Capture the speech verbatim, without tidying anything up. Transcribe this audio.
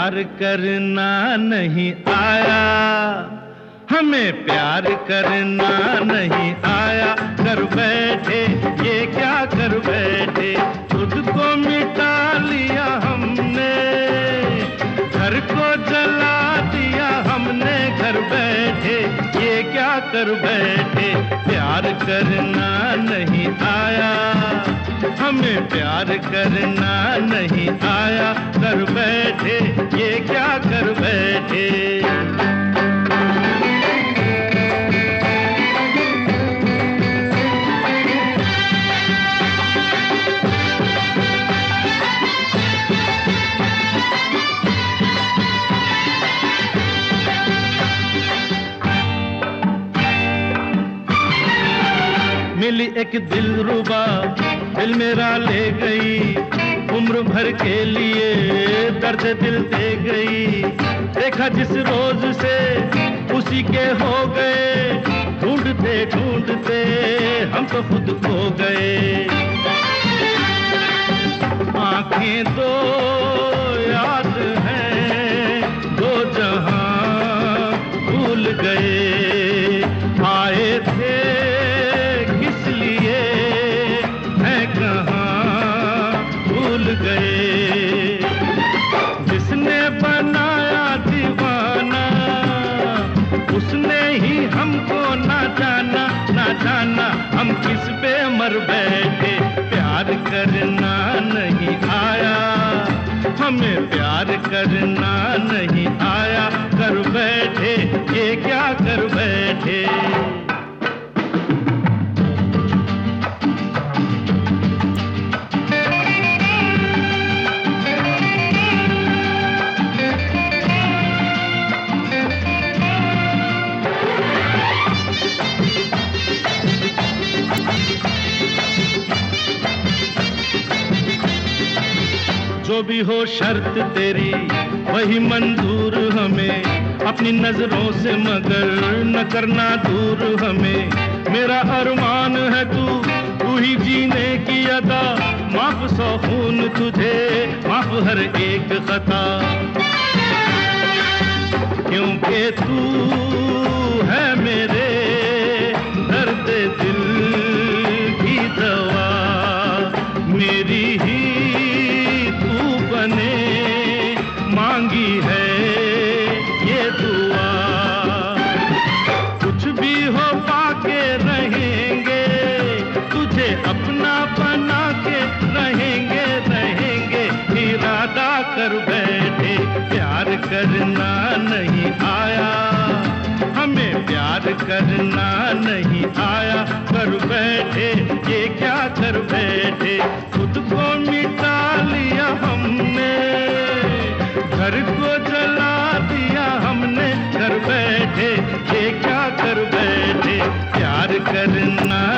प्यार करना नहीं आया, हमें प्यार करना नहीं आया। कर बैठे ये क्या कर बैठे, खुद को मिटा लिया हमने, घर को जला दिया हमने घर बैठे। ये क्या कर बैठे, प्यार करना नहीं आया, हमें प्यार करना नहीं आया। कर बैठे ये क्या कर बैठे। मिली एक दिलरुबा, दिल मेरा ले गई, उम्र भर के लिए दर्द दिल दे गई। देखा जिस रोज से उसी के हो गए, ढूंढते ढूंढते हम तो खुद खो गए। आंखें दो याद हैं, दो जहां भूल गए। आए थे गए, जिसने बनाया दीवाना उसने ही हमको ना जाना ना जाना। हम किस पे मर बैठे, प्यार करना नहीं आया, हमें प्यार करना नहीं आया। कर बैठे ये क्या कर बैठे। जो भी हो शर्त तेरी वही मंजूर हमें, अपनी नजरों से मगर न करना दूर हमें। मेरा अरमान है तू, तू ही जीने की अदा, माफ सौ खून तुझे माफ हर एक खता। क्योंकि तू है मेरे दर्द दिल की दवा, मेरी ही ने मांगी है ये दुआ। कुछ भी हो पाके रहेंगे, तुझे अपना बना के रहेंगे रहेंगे। इरादा कर बैठे, प्यार करना नहीं आया, हमें प्यार करना नहीं आया। कर बैठे ये क्या कर बैठे, खुद को मिटा लिया हमने, घर को जला दिया हमने घर बैठे। ये क्या कर बैठे, प्यार करना